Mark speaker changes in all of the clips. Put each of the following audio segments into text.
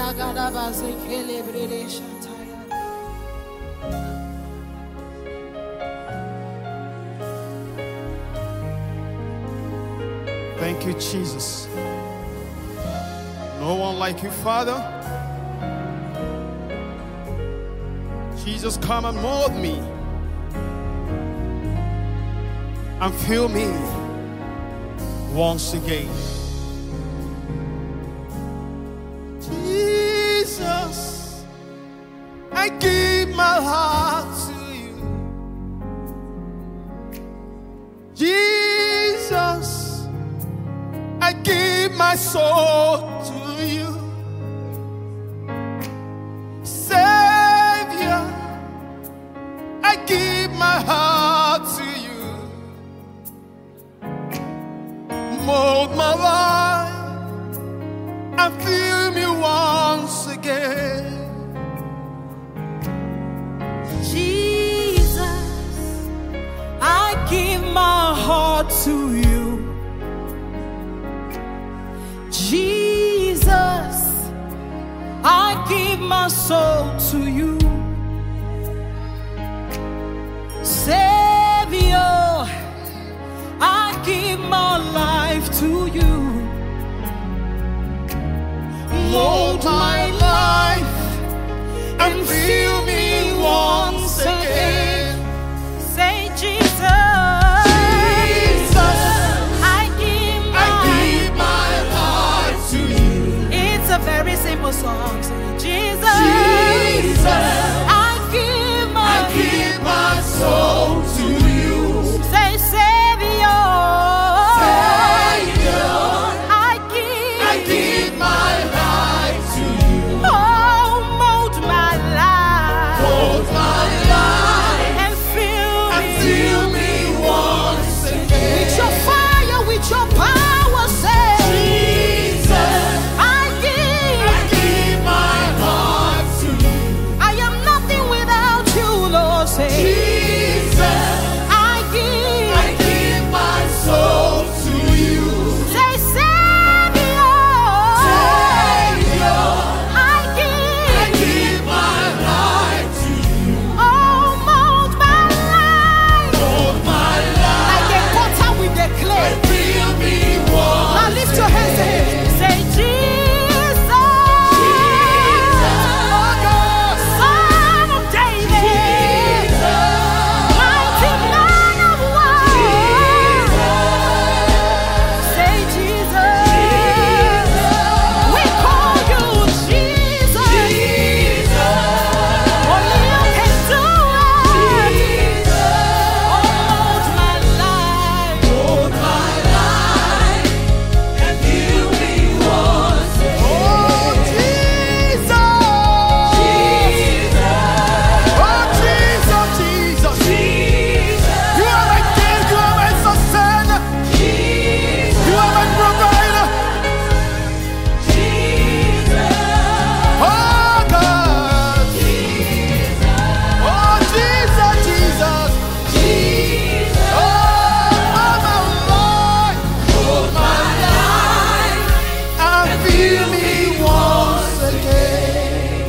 Speaker 1: Thank you, Jesus. No one like you, Father. Jesus, come and mold me and fill me once again. Jesus, I give my heart to you. Jesus, I give my soul to you. Savior, I give my heart to you. Mold my life and fill me once again.
Speaker 2: Jesus, I give my heart to you. Jesus, I give my soul to you. Savior, I give my life to you.
Speaker 1: Mold my life and fill me once again.
Speaker 2: Say Jesus. A very simple song. Say, Jesus,
Speaker 1: Jesus,
Speaker 2: I give my
Speaker 1: soul to you.
Speaker 2: Say, Savior, I give
Speaker 1: my life to you.
Speaker 2: Oh, mold my life, and fill me
Speaker 1: once again.
Speaker 2: with your fire, with your power. Say,
Speaker 1: Jesus, I give my soul to you.
Speaker 2: Say, Savior, I give
Speaker 1: my life to you.
Speaker 2: Oh, mold my life, like a potter with the clay.
Speaker 1: Fill me once.
Speaker 2: Now lift your hands and say, Jesus, oh God, Son of David, mighty man of war. Say, Jesus, we call you Jesus. Only you can do it. Oh, mold my life,
Speaker 1: and fill me once again. Oh, Jesus, Jesus, you are my king, you are my sustainer, you are my provider. Oh God, oh Jesus, oh my Lord, and fill me once again.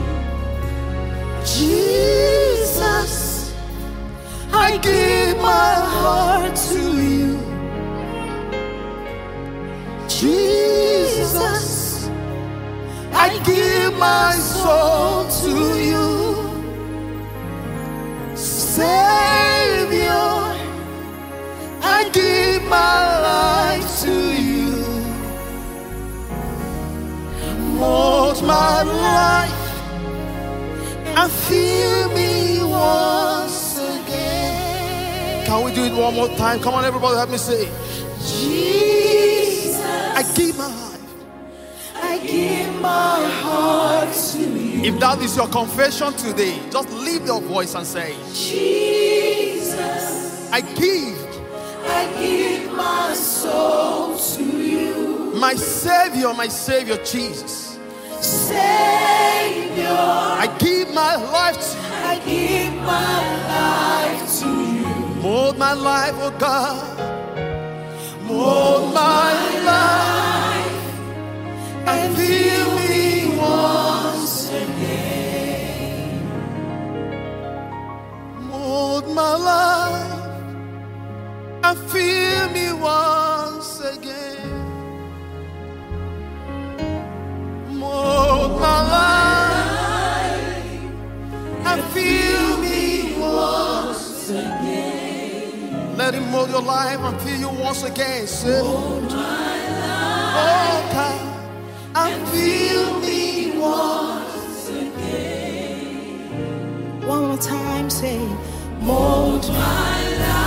Speaker 1: Jesus, I give my heart to you. Jesus, I give my soul to you. Savior, I give my life to you. Mold my life and fill me once again. Can we do it one more time? Come on, everybody, help me say,
Speaker 2: Jesus,
Speaker 1: I give my life.
Speaker 2: I give my heart to you.
Speaker 1: If that is your confession today, just lift your voice and say,
Speaker 2: Jesus,
Speaker 1: I give
Speaker 2: my soul to you.
Speaker 1: my Savior, Jesus.
Speaker 2: Savior,
Speaker 1: I give my life to you.
Speaker 2: I give my life to you.
Speaker 1: Mold my life, oh God. Mold my life and fill me once my life and fill me once again. Mold my life and fill me once again. Let him mold your life and fill you once again. Say, mold my life, oh God, and fill me once again.
Speaker 2: One more time, say, mold my life.